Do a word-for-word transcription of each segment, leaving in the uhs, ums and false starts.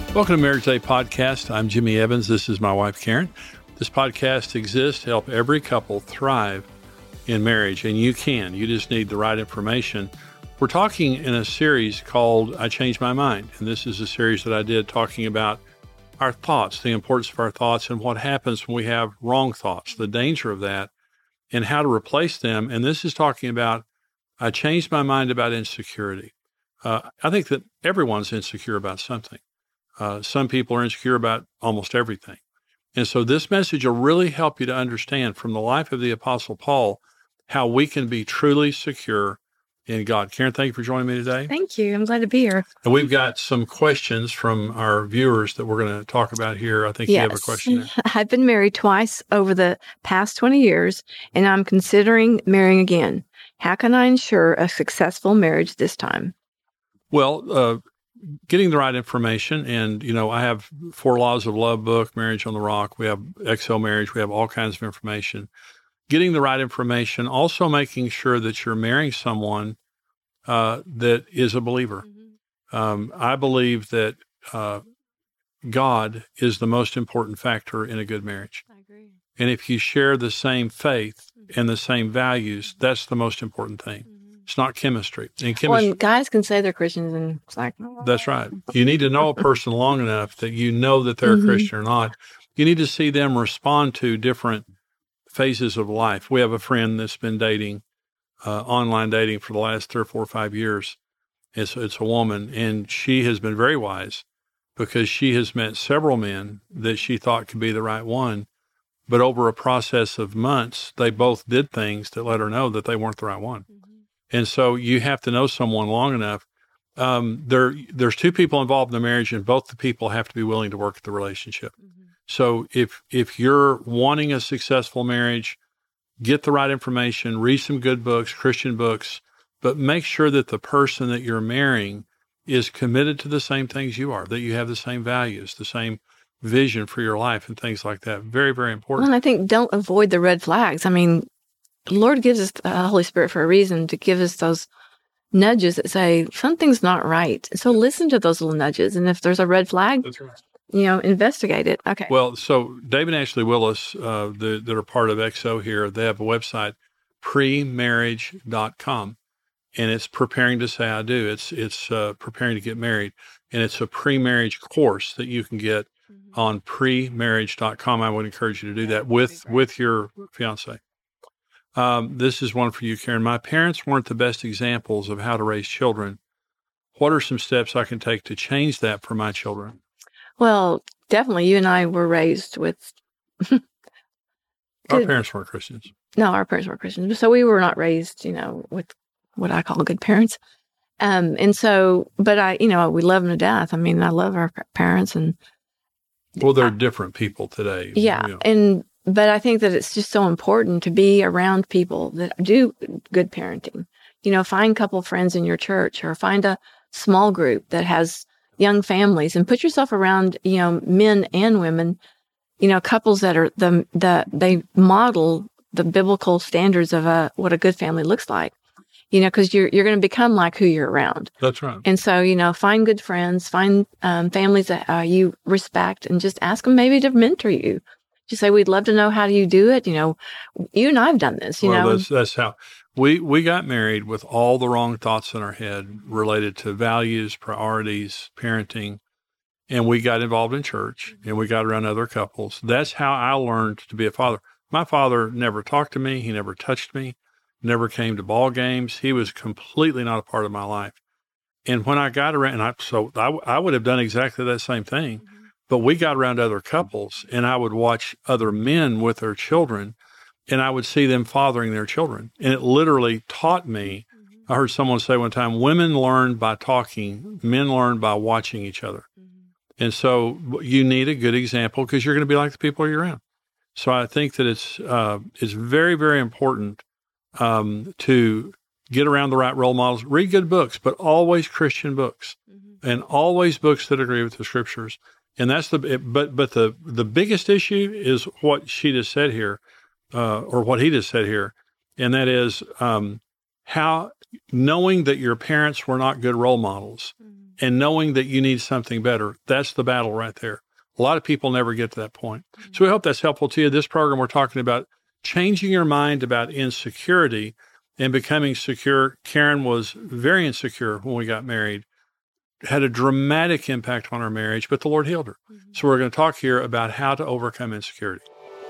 Welcome to Marriage Day Podcast. I'm Jimmy Evans. This is my wife, Karen. This podcast exists to help every couple thrive in marriage, and you can. You just need the right information. We're talking in a series called I Changed My Mind, and this is a series that I did talking about our thoughts, the importance of our thoughts, and what happens when we have wrong thoughts, the danger of that, and how to replace them. And this is talking about I changed my mind about insecurity. Uh, I think that everyone's insecure about something. Uh, some people are insecure about almost everything. And so this message will really help you to understand from the life of the Apostle Paul how we can be truly secure in God. Karen, thank you for joining me today. Thank you. I'm glad to be here. And we've got some questions from our viewers that we're going to talk about here. I think yes. you have a question there. I've been married twice over the past twenty years, and I'm considering marrying again. How can I ensure a successful marriage this time? Well, uh, getting the right information, and, you know, I have Four Laws of Love book, Marriage on the Rock. We have X O Marriage. We have all kinds of information. Getting the right information, also making sure that you're marrying someone uh, that is a believer. Mm-hmm. Um, I believe that uh, God is the most important factor in a good marriage. I agree. And if you share the same faith mm-hmm. and the same values, that's the most important thing. Mm-hmm. It's not chemistry. And chemistry, well, and guys can say they're Christians, and it's like, oh. That's right. You need to know a person long enough that you know that they're mm-hmm. a Christian or not. You need to see them respond to different phases of life. We have a friend that's been dating, uh, online dating for the last three or four or five years. It's, it's a woman, and she has been very wise because she has met several men that she thought could be the right one. But over a process of months, they both did things that let her know that they weren't the right one. Mm-hmm. And so you have to know someone long enough. Um, there, there's two people involved in the marriage, and both the people have to be willing to work at the relationship. Mm-hmm. So if if you're wanting a successful marriage, get the right information, read some good books, Christian books, but make sure that the person that you're marrying is committed to the same things you are, that you have the same values, the same vision for your life and things like that. Very, very important. Well, and I think don't avoid the red flags. I mean, the Lord gives us the Holy Spirit for a reason, to give us those nudges that say something's not right. So listen to those little nudges. And if there's a red flag, That's right. you know, investigate it. Okay. Well, so Dave and Ashley Willis, uh, the, that are part of X O here, they have a website, pre marriage dot com, and it's preparing to say I do. It's it's uh, preparing to get married, and it's a pre-marriage course that you can get mm-hmm. on pre marriage dot com. I would encourage you to do that with, with your fiance. Um, this is one for you, Karen. My parents weren't the best examples of how to raise children. What are some steps I can take to change that for my children? Well, definitely. You and I were raised with. Our parents weren't Christians. No, our parents weren't Christians. So we were not raised, you know, with what I call good parents. Um, and so, but I, you know, we love them to death. I mean, I love our parents, and. Well, they're I, different people today. Yeah. You know. And, but I think that it's just so important to be around people that do good parenting. You know, find a couple friends in your church, or find a small group that has young families, and put yourself around, you know, men and women, you know, couples that are the, the, they model the biblical standards of a, what a good family looks like, you know, because you're, you're going to become like who you're around. That's right. And so, you know, find good friends, find um, families that uh, you respect, and just ask them maybe to mentor you. Just say, we'd love to know how do you do it. You know, you and I have done this, you well, know. That's, that's how we, we got married, with all the wrong thoughts in our head related to values, priorities, parenting. And we got involved in church, and we got around other couples. That's how I learned to be a father. My father never talked to me. He never touched me, never came to ball games. He was completely not a part of my life. And when I got around, and I, so I, I would have done exactly that same thing. Mm-hmm. But we got around other couples, and I would watch other men with their children, and I would see them fathering their children. And it literally taught me. Mm-hmm. I heard someone say one time, women learn by talking, men learn by watching each other. Mm-hmm. And so you need a good example, because you're going to be like the people you're around. So I think that it's uh, it's very, very important um, to get around the right role models, read good books, but always Christian books, mm-hmm. and always books that agree with the scriptures. And that's the, but, but the, the biggest issue is what she just said here, uh, or what he just said here. And that is, um, how knowing that your parents were not good role models, mm-hmm. and knowing that you need something better. That's the battle right there. A lot of people never get to that point. So we hope that's helpful to you. This program, we're talking about changing your mind about insecurity and becoming secure. Karen was very insecure when we got married, had a dramatic impact on our marriage, but the Lord healed her. Mm-hmm. So we're going to talk here about how to overcome insecurity.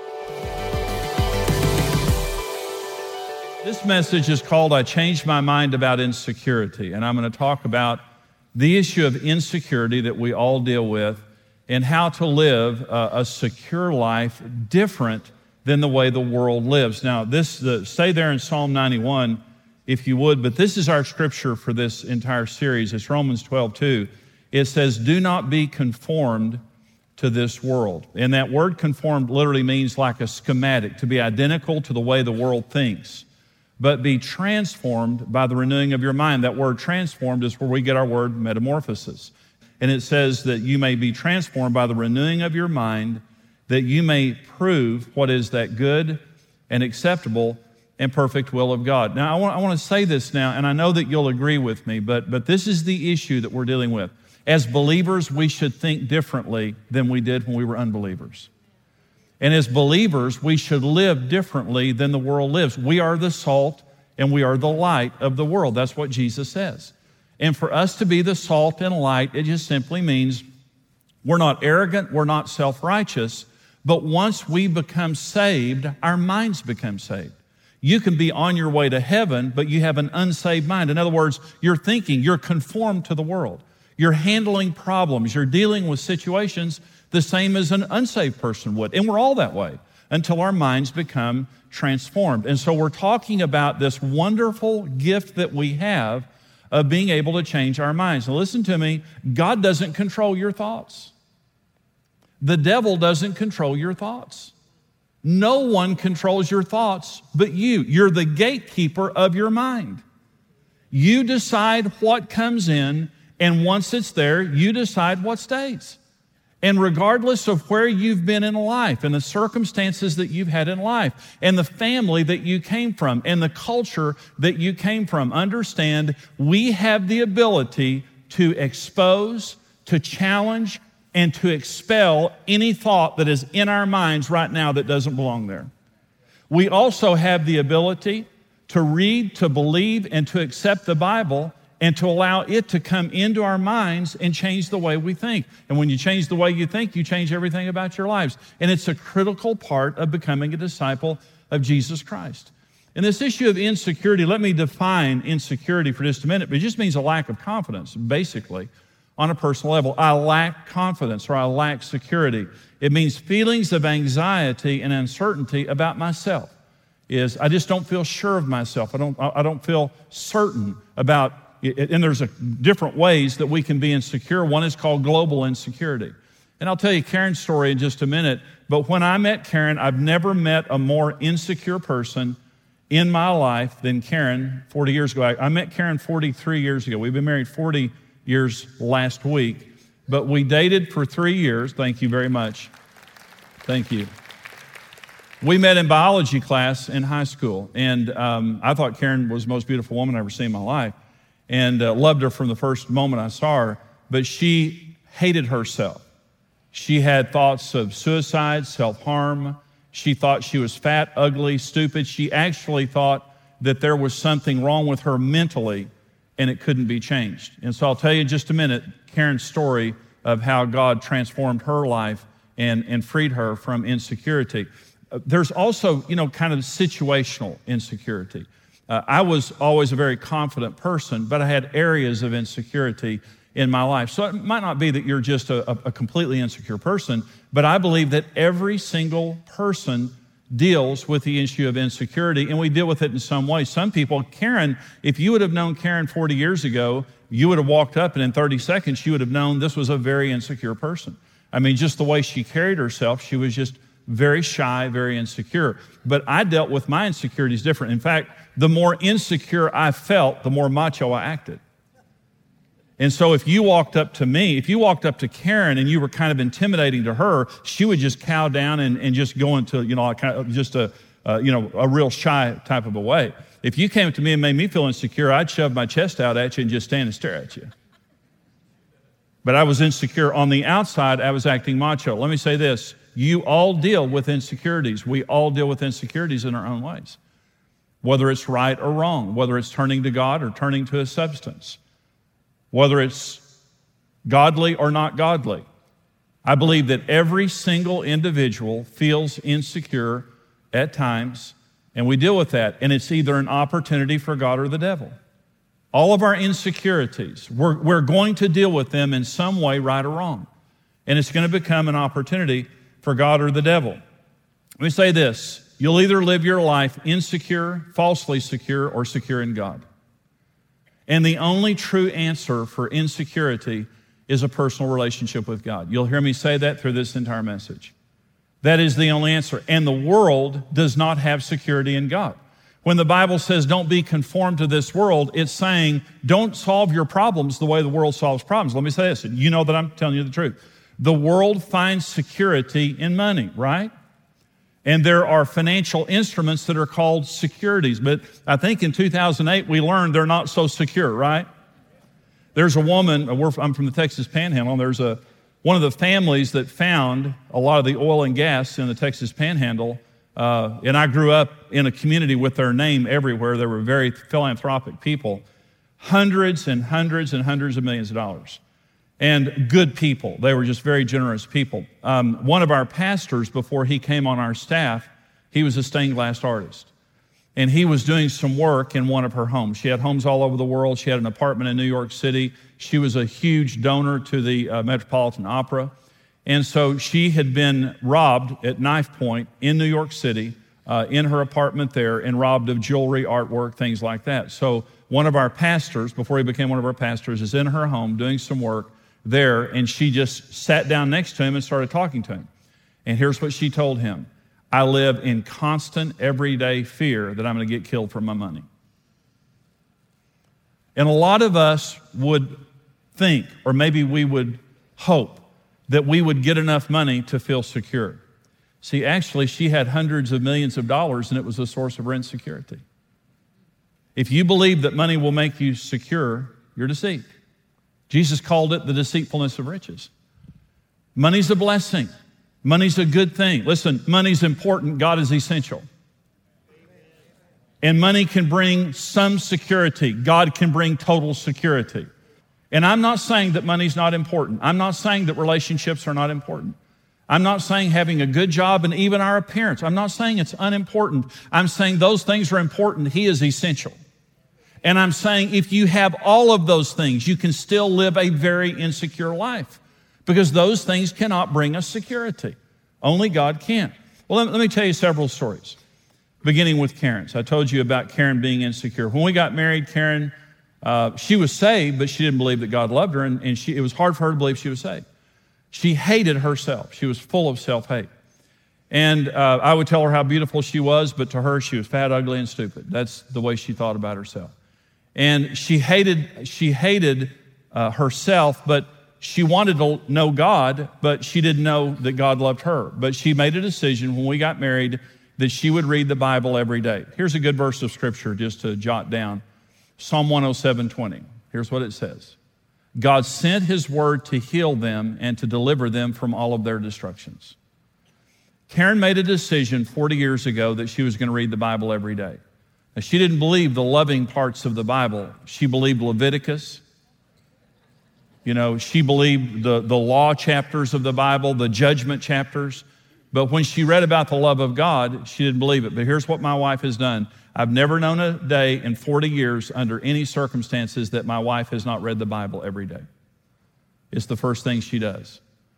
This message is called I Changed My Mind About Insecurity, and I'm going to talk about the issue of insecurity that we all deal with and how to live a, a secure life different than the way the world lives. Now, this the, stay there in Psalm ninety-one, if you would, but this is our scripture for this entire series. It's Romans twelve two. It says, do not be conformed to this world. And that word conformed literally means like a schematic, to be identical to the way the world thinks, but be transformed by the renewing of your mind. That word transformed is where we get our word metamorphosis. And it says that you may be transformed by the renewing of your mind, that you may prove what is that good and acceptable and perfect will of God. Now, I want, I want to say this now, and I know that you'll agree with me, but, but this is the issue that we're dealing with. As believers, we should think differently than we did when we were unbelievers. And as believers, we should live differently than the world lives. We are the salt and we are the light of the world. That's what Jesus says. And for us to be the salt and light, it just simply means we're not arrogant, we're not self-righteous, but once we become saved, our minds become saved. You can be on your way to heaven, but you have an unsaved mind. In other words, you're thinking, you're conformed to the world. You're handling problems, you're dealing with situations the same as an unsaved person would. And we're all that way until our minds become transformed. And so we're talking about this wonderful gift that we have of being able to change our minds. Now listen to me, God doesn't control your thoughts. The devil doesn't control your thoughts. No one controls your thoughts but you. You're the gatekeeper of your mind. You decide what comes in, and once it's there, you decide what stays. And regardless of where you've been in life and the circumstances that you've had in life and the family that you came from and the culture that you came from, understand we have the ability to expose, to challenge, and to expel any thought that is in our minds right now that doesn't belong there. We also have the ability to read, to believe, and to accept the Bible and to allow it to come into our minds and change the way we think. And when you change the way you think, you change everything about your lives. And it's a critical part of becoming a disciple of Jesus Christ. And this issue of insecurity, let me define insecurity for just a minute, but it just means a lack of confidence, basically, on a personal level. I lack confidence or I lack security. It means feelings of anxiety and uncertainty about myself. Is I just don't feel sure of myself. I don't, I don't feel certain about and there's a different ways that we can be insecure. One is called global insecurity. And I'll tell you Karen's story in just a minute, but when I met Karen, I've never met a more insecure person in my life than Karen forty years ago. I, I met Karen forty-three years ago. We've been married forty years last week, but we dated for three years. Thank you very much. Thank you. We met in biology class in high school, and um, I thought Karen was the most beautiful woman I've ever seen in my life. And uh, loved her from the first moment I saw her, but she hated herself. She had thoughts of suicide, self-harm. She thought she was fat, ugly, stupid. She actually thought that there was something wrong with her mentally and it couldn't be changed. And so I'll tell you in just a minute Karen's story of how God transformed her life and, and freed her from insecurity. Uh, there's also, you know, kind of situational insecurity. Uh, I was always a very confident person, but I had areas of insecurity in my life. So it might not be that you're just a, a completely insecure person, but I believe that every single person deals with the issue of insecurity, and we deal with it in some way. Some people, Karen, if you would have known Karen forty years ago, you would have walked up and in thirty seconds, you would have known this was a very insecure person. I mean, just the way she carried herself, she was just very shy, very insecure. But I dealt with my insecurities different. In fact, the more insecure I felt, the more macho I acted. And so if you walked up to me, if you walked up to Karen and you were kind of intimidating to her, she would just cow down and, and just go into, you know, kind of just a, uh, you know, a real shy type of a way. If you came to me and made me feel insecure, I'd shove my chest out at you and just stand and stare at you. But I was insecure. On the outside, I was acting macho. Let me say this. You all deal with insecurities. We all deal with insecurities in our own ways, whether it's right or wrong, whether it's turning to God or turning to a substance, whether it's godly or not godly. I believe that every single individual feels insecure at times, and we deal with that, and it's either an opportunity for God or the devil. All of our insecurities, we're, we're going to deal with them in some way, right or wrong, and it's going to become an opportunity for God or the devil. Let me say this. You'll either live your life insecure, falsely secure, or secure in God. And the only true answer for insecurity is a personal relationship with God. You'll hear me say that through this entire message. That is the only answer. And the world does not have security in God. When the Bible says don't be conformed to this world, it's saying don't solve your problems the way the world solves problems. Let me say this. You know that I'm telling you the truth. The world finds security in money, right? And there are financial instruments that are called securities. But I think in two thousand eight, we learned they're not so secure, right? There's a woman, we're, I'm from the Texas Panhandle, and there's a, one of the families that found a lot of the oil and gas in the Texas Panhandle. Uh, and I grew up in a community with their name everywhere. They were very philanthropic people. Hundreds and hundreds and hundreds of millions of dollars. And good people. They were just very generous people. Um, one of our pastors, before he came on our staff, he was a stained glass artist. And he was doing some work in one of her homes. She had homes all over the world. She had an apartment in New York City. She was a huge donor to the uh, Metropolitan Opera. And so she had been robbed at knife point in New York City, uh, in her apartment there, and robbed of jewelry, artwork, things like that. So one of our pastors, before he became one of our pastors, is in her home doing some work there, and she just sat down next to him and started talking to him. And here's what she told him. I live in constant, everyday fear that I'm going to get killed for my money. And a lot of us would think, or maybe we would hope, that we would get enough money to feel secure. See, actually, she had hundreds of millions of dollars, and it was a source of her insecurity. If you believe that money will make you secure, you're deceived. Jesus called it the deceitfulness of riches. Money's a blessing. Money's a good thing. Listen, money's important. God is essential. And money can bring some security. God can bring total security. And I'm not saying that money's not important. I'm not saying that relationships are not important. I'm not saying having a good job and even our appearance. I'm not saying it's unimportant. I'm saying those things are important. He is essential. And I'm saying if you have all of those things, you can still live a very insecure life because those things cannot bring us security. Only God can. Well, let me tell you several stories, beginning with Karen's. I told you about Karen being insecure. When we got married, Karen, uh, she was saved, but she didn't believe that God loved her, and, and she, it was hard for her to believe she was saved. She hated herself. She was full of self-hate. And uh, I would tell her how beautiful she was, but to her, she was fat, ugly, and stupid. That's the way she thought about herself. And she hated, she hated uh, herself, but she wanted to know God, but she didn't know that God loved her. But she made a decision when we got married that she would read the Bible every day. Here's a good verse of scripture just to jot down. Psalm one oh seven twenty. Here's what it says. God sent his word to heal them and to deliver them from all of their destructions. Karen made a decision forty years ago that she was going to read the Bible every day. Now, she didn't believe the loving parts of the Bible. She believed Leviticus. You know, she believed the, the law chapters of the Bible, the judgment chapters. But when she read about the love of God, she didn't believe it. But here's what my wife has done. I've never known a day in forty years under any circumstances that my wife has not read the Bible every day. It's the first thing she does.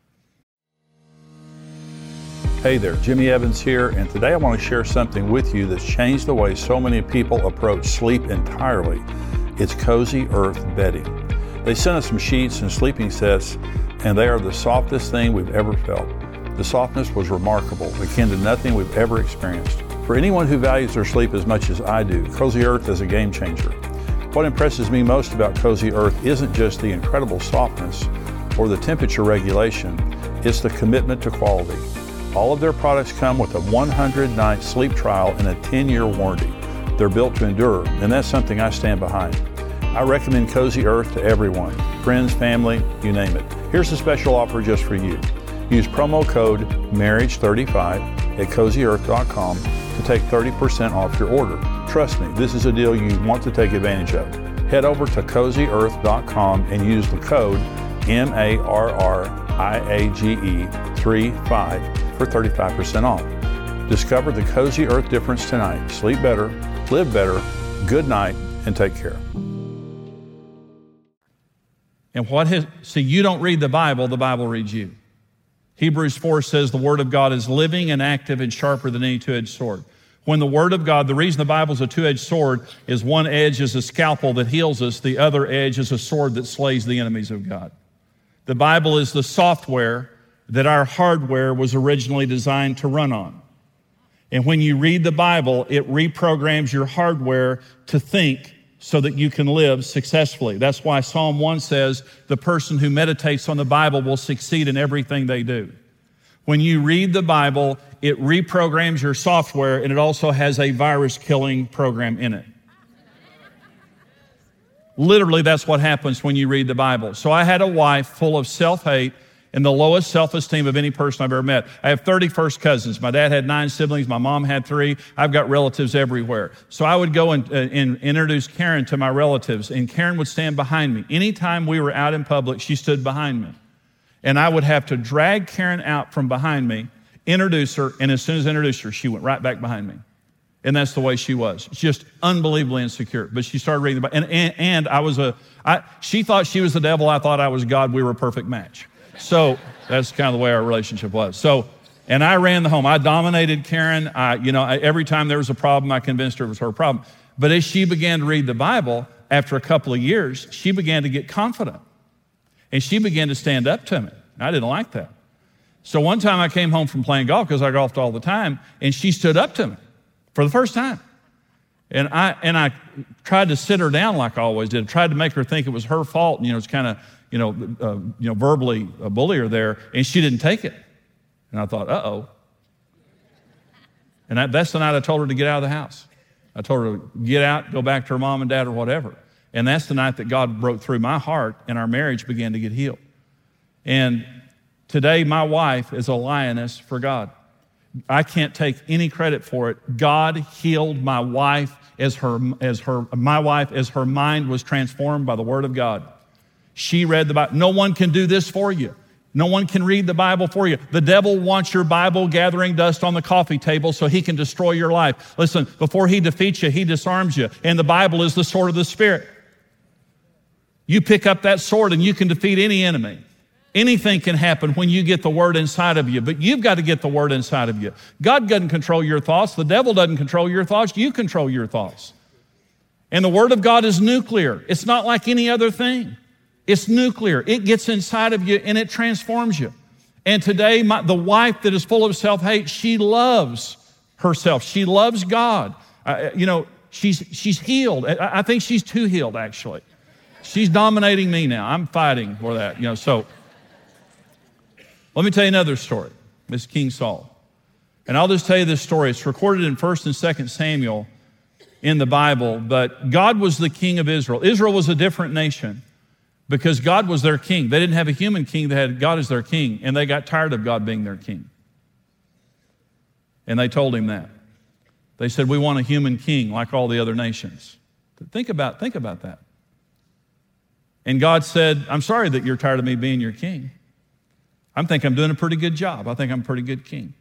Hey there, Jimmy Evans here, and today I want to share something with you that's changed the way so many people approach sleep entirely. It's Cozy Earth bedding. They sent us some sheets and sleeping sets, and they are the softest thing we've ever felt. The softness was remarkable, akin to nothing we've ever experienced. For anyone who values their sleep as much as I do, Cozy Earth is a game changer. What impresses me most about Cozy Earth isn't just the incredible softness or the temperature regulation, it's the commitment to quality. All of their products come with a one hundred night sleep trial and a ten year warranty. They're built to endure, and that's something I stand behind. I recommend Cozy Earth to everyone. friends, family, you name it. Here's a special offer just for you. Use promo code marriage thirty-five at cozy earth dot com to take thirty percent off your order. Trust me, this is a deal you want to take advantage of. Head over to cozy earth dot com and use the code M A R R I A G E thirty-five for thirty-five percent off. Discover the Cozy Earth difference tonight. Sleep better, live better, good night, and take care. And what has, see, you don't read the Bible, the Bible reads you. Hebrews four says the Word of God is living and active and sharper than any two-edged sword. When the Word of God, the reason the Bible is a two-edged sword is one edge is a scalpel that heals us, the other edge is a sword that slays the enemies of God. The Bible is the software that our hardware was originally designed to run on. And when you read the Bible, it reprograms your hardware to think so that you can live successfully. That's why Psalm one says the person who meditates on the Bible will succeed in everything they do. When you read the Bible, it reprograms your software, and it also has a virus-killing program in it. Literally, that's what happens when you read the Bible. So I had a wife full of self-hate and the lowest self-esteem of any person I've ever met. I have thirty first cousins. My dad had nine siblings. My mom had three. I've got relatives everywhere. So I would go and, uh, and introduce Karen to my relatives, and Karen would stand behind me. Anytime we were out in public, she stood behind me. And I would have to drag Karen out from behind me, introduce her, and as soon as I introduced her, she went right back behind me. And that's the way she was. Just unbelievably insecure. But she started reading the Bible. And, and, and I was a, I, she thought she was the devil. I thought I was God. We were a perfect match. So that's kind of the way our relationship was. So, and I ran the home. I dominated Karen. I, you know, I, every time there was a problem, I convinced her it was her problem. But as she began to read the Bible, after a couple of years, she began to get confident. And she began to stand up to me. I didn't like that. So one time I came home from playing golf, because I golfed all the time, and she stood up to me for the first time. And I and I tried to sit her down like I always did. I tried to make her think it was her fault. And, you know, it's kind of, you know, uh, you know, verbally uh, bully her there, and she didn't take it. And I thought, uh-oh. And that, that's the night I told her to get out of the house. I told her to get out, go back to her mom and dad or whatever. And that's the night that God broke through my heart, and our marriage began to get healed. And today, my wife is a lioness for God. I can't take any credit for it. God healed my wife as her, as her, my wife as her mind was transformed by the Word of God. She read the Bible. No one can do this for you. No one can read the Bible for you. The devil wants your Bible gathering dust on the coffee table so he can destroy your life. Listen, before he defeats you, he disarms you. And the Bible is the sword of the Spirit. You pick up that sword and you can defeat any enemy. Anything can happen when you get the Word inside of you, but you've got to get the Word inside of you. God doesn't control your thoughts. The devil doesn't control your thoughts. You control your thoughts. And the Word of God is nuclear. It's not like any other thing. It's nuclear. It gets inside of you and it transforms you. And today, my, the wife that is full of self-hate, she loves herself. She loves God. Uh, you know, she's she's healed. I, I think she's too healed, actually. She's dominating me now. I'm fighting for that. You know, so let me tell you another story. This is King Saul. And I'll just tell you this story. It's recorded in First and Second Samuel in the Bible, but God was the king of Israel. Israel was a different nation because God was their king. They didn't have a human king. They had God as their king, and they got tired of God being their king. And they told him that. They said, we want a human king like all the other nations. Think about, think about that. And God said, I'm sorry that you're tired of me being your king. I think I'm doing a pretty good job. I think I'm a pretty good king.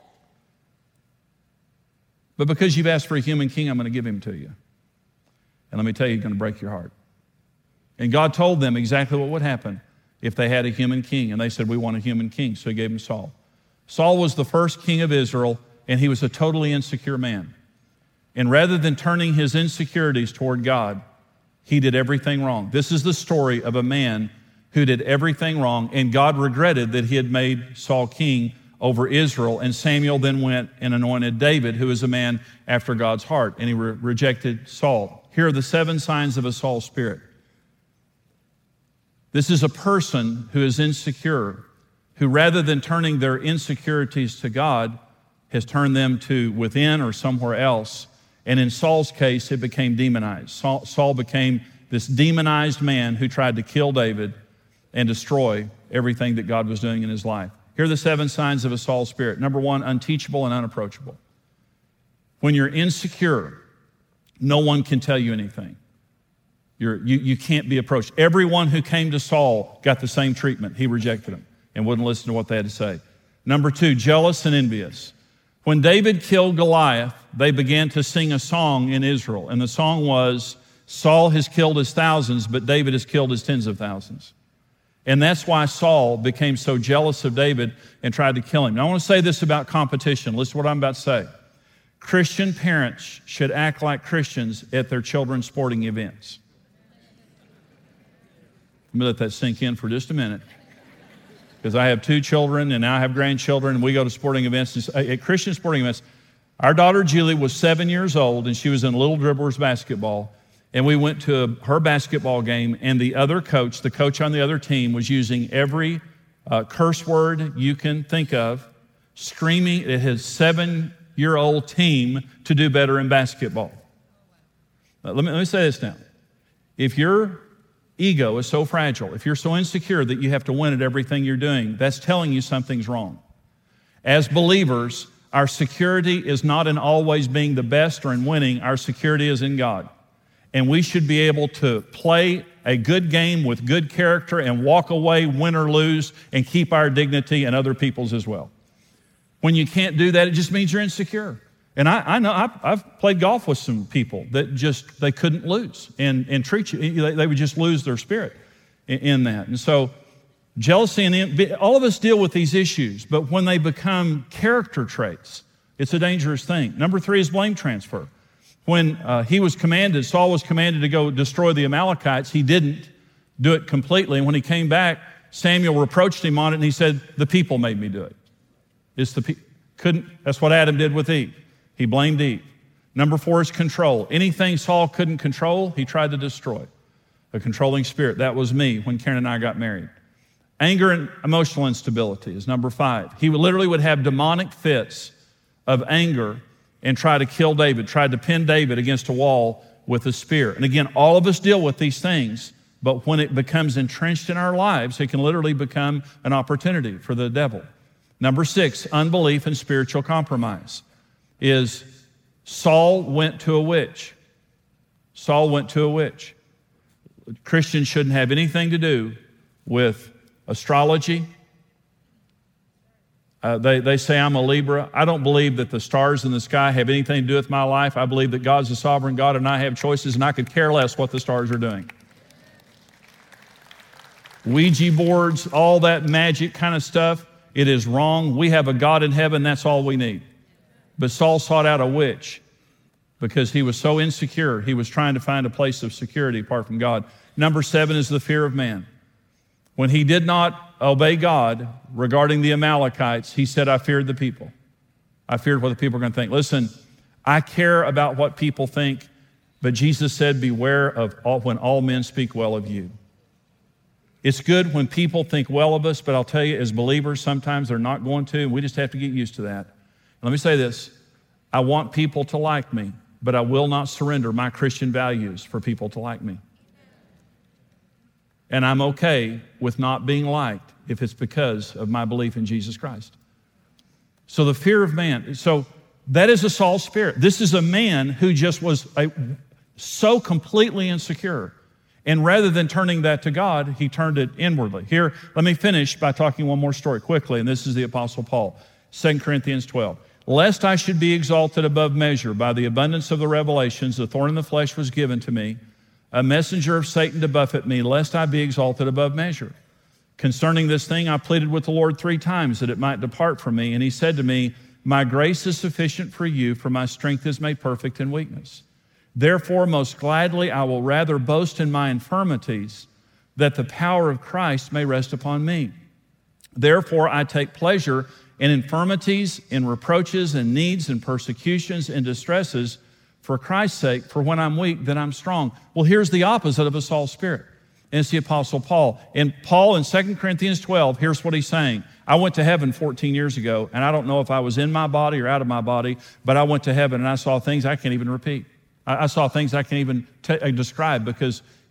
But because you've asked for a human king, I'm going to give him to you. And let me tell you, he's going to break your heart. And God told them exactly what would happen if they had a human king. And they said, we want a human king. So he gave him Saul. Saul was the first king of Israel, and he was a totally insecure man. And rather than turning his insecurities toward God, he did everything wrong. This is the story of a man who did everything wrong, and God regretted that he had made Saul king over Israel. And Samuel then went and anointed David, who is a man after God's heart, and he re- rejected Saul. Here are the seven signs of a Saul spirit. This is a person who is insecure, who rather than turning their insecurities to God, has turned them to within or somewhere else. And in Saul's case, it became demonized. Saul, Saul became this demonized man who tried to kill David and destroy everything that God was doing in his life. Here are the seven signs of a Saul spirit. Number one, unteachable and unapproachable. When you're insecure, no one can tell you anything. You're, you, you can't be approached. Everyone who came to Saul got the same treatment. He rejected them and wouldn't listen to what they had to say. Number two, jealous and envious. When David killed Goliath, they began to sing a song in Israel, and the song was, Saul has killed his thousands, but David has killed his tens of thousands. And that's why Saul became so jealous of David and tried to kill him. Now, I want to say this about competition. Listen to what I'm about to say. Christian parents should act like Christians at their children's sporting events. Let me let that sink in for just a minute. Because I have two children and now I have grandchildren, and we go to sporting events. At Christian sporting events, our daughter Julie was seven years old, and she was in Little Dribblers basketball. And we went to her basketball game, and the other coach, the coach on the other team, was using every uh, curse word you can think of, screaming at his seven-year-old team to do better in basketball. Uh, let me, let me say this now. If your ego is so fragile, if you're so insecure that you have to win at everything you're doing, that's telling you something's wrong. As believers, our security is not in always being the best or in winning. Our security is in God. And we should be able to play a good game with good character and walk away, win or lose, and keep our dignity and other people's as well. When you can't do that, it just means you're insecure. And I, I know I've, I've played golf with some people that just, they couldn't lose and, and treat you, they, they would just lose their spirit in, in that. And so jealousy and all of us deal with these issues, but when they become character traits, it's a dangerous thing. Number three is blame transfer. When uh, he was commanded, Saul was commanded to go destroy the Amalekites, he didn't do it completely. And when he came back, Samuel reproached him on it, and he said, the people made me do it. It's the pe- couldn't. That's what Adam did with Eve. He blamed Eve. Number four is control. Anything Saul couldn't control, he tried to destroy. A controlling spirit. That was me when Karen and I got married. Anger and emotional instability is number five. He literally would have demonic fits of anger and try to kill David, tried to pin David against a wall with a spear. And again, all of us deal with these things, but when it becomes entrenched in our lives, it can literally become an opportunity for the devil. Number six, unbelief and spiritual compromise is Saul went to a witch. Saul went to a witch. Christians shouldn't have anything to do with astrology. Uh, they, they say I'm a Libra. I don't believe that the stars in the sky have anything to do with my life. I believe that God's a sovereign God and I have choices, and I could care less what the stars are doing. Ouija boards, all that magic kind of stuff, it is wrong. We have a God in heaven, that's all we need. But Saul sought out a witch because he was so insecure. He was trying to find a place of security apart from God. Number seven is the fear of man. When he did not obey God regarding the Amalekites, he said, I feared the people. I feared what the people were going to think. Listen, I care about what people think, but Jesus said, beware of all, when all men speak well of you. It's good when people think well of us, but I'll tell you, as believers, sometimes they're not going to, and we just have to get used to that. Let me say this. I want people to like me, but I will not surrender my Christian values for people to like me. And I'm okay with not being liked if it's because of my belief in Jesus Christ. So the fear of man. So that is a Saul spirit. This is a man who just was a, so completely insecure. And rather than turning that to God, he turned it inwardly. Here, let me finish by talking one more story quickly, and this is the Apostle Paul, Second Corinthians twelve. Lest I should be exalted above measure by the abundance of the revelations, the thorn in the flesh was given to me, a messenger of Satan to buffet me, lest I be exalted above measure. Concerning this thing, I pleaded with the Lord three times that it might depart from me. And he said to me, my grace is sufficient for you, for my strength is made perfect in weakness. Therefore, most gladly, I will rather boast in my infirmities, that the power of Christ may rest upon me. Therefore, I take pleasure in infirmities, in reproaches, and needs, and persecutions, and distresses, for Christ's sake, for when I'm weak, then I'm strong. Well, here's the opposite of a Saul spirit. And it's the Apostle Paul. And Paul in Second Corinthians twelve, here's what he's saying. I went to heaven fourteen years ago, and I don't know if I was in my body or out of my body, but I went to heaven and I saw things I can't even repeat. I, I saw things I can't even t- describe because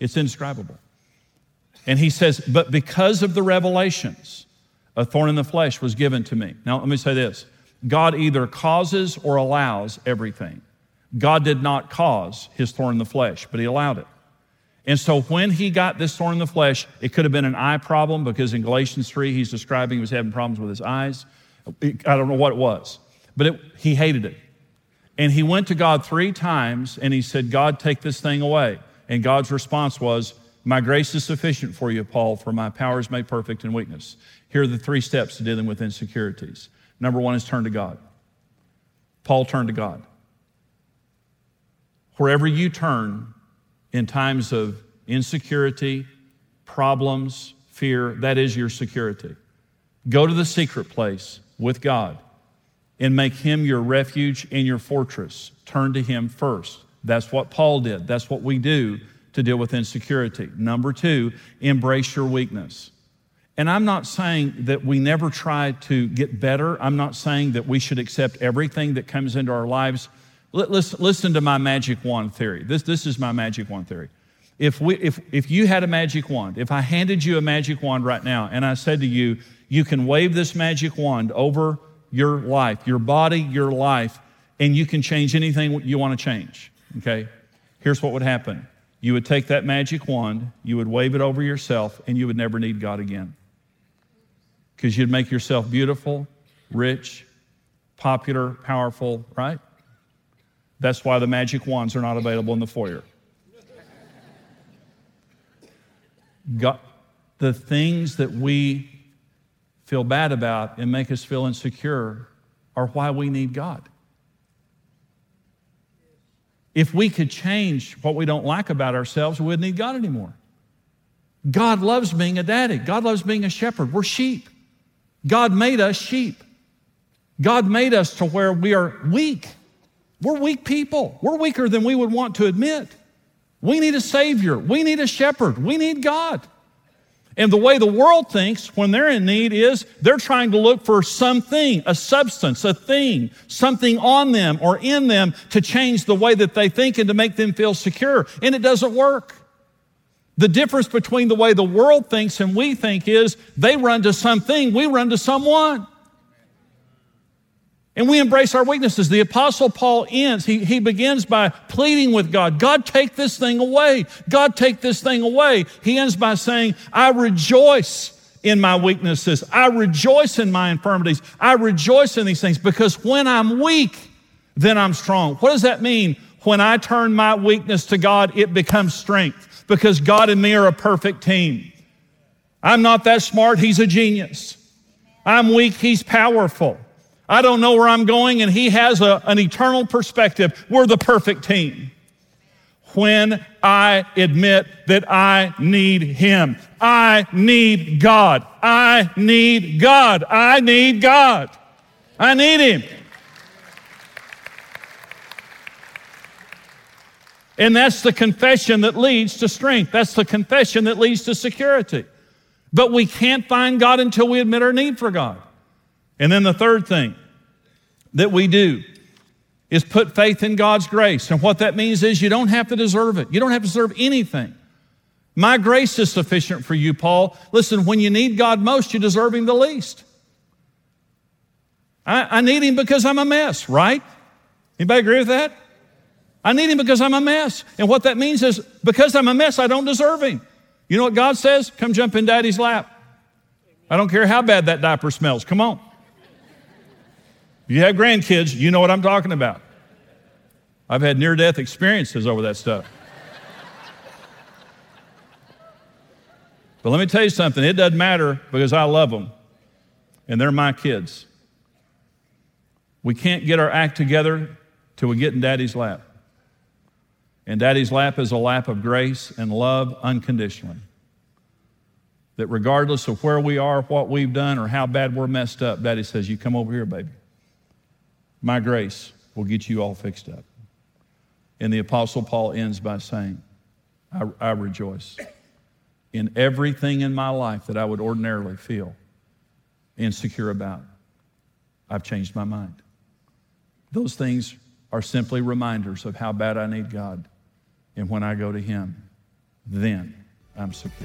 It's indescribable. And he says, but because of the revelations, a thorn in the flesh was given to me. Now, let me say this. God either causes or allows everything. God did not cause his thorn in the flesh, but he allowed it. And so when he got this thorn in the flesh, it could have been an eye problem, because in Galatians three, he's describing he was having problems with his eyes. I don't know what it was, but it, he hated it. And he went to God three times and he said, God, take this thing away. And God's response was, my grace is sufficient for you, Paul, for my power is made perfect in weakness. Here are the three steps to dealing with insecurities. Number one is turn to God. Paul turned to God. Wherever you turn in times of insecurity, problems, fear, that is your security. Go to the secret place with God and make him your refuge and your fortress. Turn to him first. That's what Paul did. That's what we do to deal with insecurity. Number two, embrace your weakness. And I'm not saying that we never try to get better. I'm not saying that we should accept everything that comes into our lives. Listen, listen to my magic wand theory. This, this is my magic wand theory. If, we, if, if you had a magic wand, if I handed you a magic wand right now and I said to you, you can wave this magic wand over your life, your body, your life, and you can change anything you want to change, okay? Here's what would happen. You would take that magic wand, you would wave it over yourself, and you would never need God again. Because you'd make yourself beautiful, rich, popular, powerful, right? That's why the magic wands are not available in the foyer. God, the things that we feel bad about and make us feel insecure are why we need God. If we could change what we don't like about ourselves, we wouldn't need God anymore. God loves being a daddy. God loves being a shepherd. We're sheep. God made us sheep. God made us to where we are weak. We're weak people. We're weaker than we would want to admit. We need a Savior. We need a shepherd. We need God. And the way the world thinks when they're in need is they're trying to look for something, a substance, a thing, something on them or in them to change the way that they think and to make them feel secure. And it doesn't work. The difference between the way the world thinks and we think is they run to something, we run to someone. And we embrace our weaknesses. The Apostle Paul ends, he, he begins by pleading with God, God, take this thing away. God, take this thing away. He ends by saying, I rejoice in my weaknesses. I rejoice in my infirmities. I rejoice in these things because when I'm weak, then I'm strong. What does that mean? When I turn my weakness to God, it becomes strength because God and me are a perfect team. I'm not that smart. He's a genius. I'm weak. He's powerful. I don't know where I'm going, and he has a, an eternal perspective. We're the perfect team. When I admit that I need him, I need God. I need God. I need God. I need him. And that's the confession that leads to strength. That's the confession that leads to security. But we can't find God until we admit our need for God. And then the third thing that we do is put faith in God's grace. And what that means is you don't have to deserve it. You don't have to deserve anything. My grace is sufficient for you, Paul. Listen, when you need God most, you deserve him the least. I, I need him because I'm a mess, right? Anybody agree with that? I need him because I'm a mess. And what that means is because I'm a mess, I don't deserve him. You know what God says? Come jump in daddy's lap. I don't care how bad that diaper smells. Come on. If you have grandkids, you know what I'm talking about. I've had near-death experiences over that stuff. But let me tell you something. It doesn't matter because I love them, and they're my kids. We can't get our act together till we get in Daddy's lap. And Daddy's lap is a lap of grace and love unconditionally. That regardless of where we are, what we've done, or how bad we're messed up, Daddy says, you come over here, baby. My grace will get you all fixed up. And the Apostle Paul ends by saying, I, I rejoice in everything in my life that I would ordinarily feel insecure about. I've changed my mind. Those things are simply reminders of how bad I need God. And when I go to him, then I'm secure.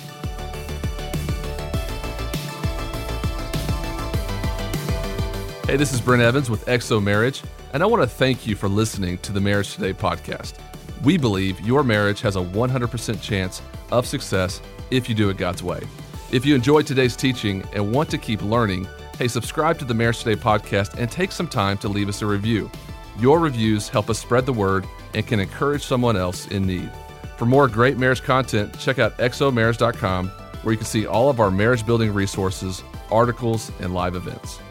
Hey, this is Brent Evans with X O Marriage, and I want to thank you for listening to the Marriage Today podcast. We believe your marriage has a one hundred percent chance of success if you do it God's way. If you enjoyed today's teaching and want to keep learning, hey, subscribe to the Marriage Today podcast and take some time to leave us a review. Your reviews help us spread the word and can encourage someone else in need. For more great marriage content, check out X O marriage dot com, where you can see all of our marriage building resources, articles, and live events.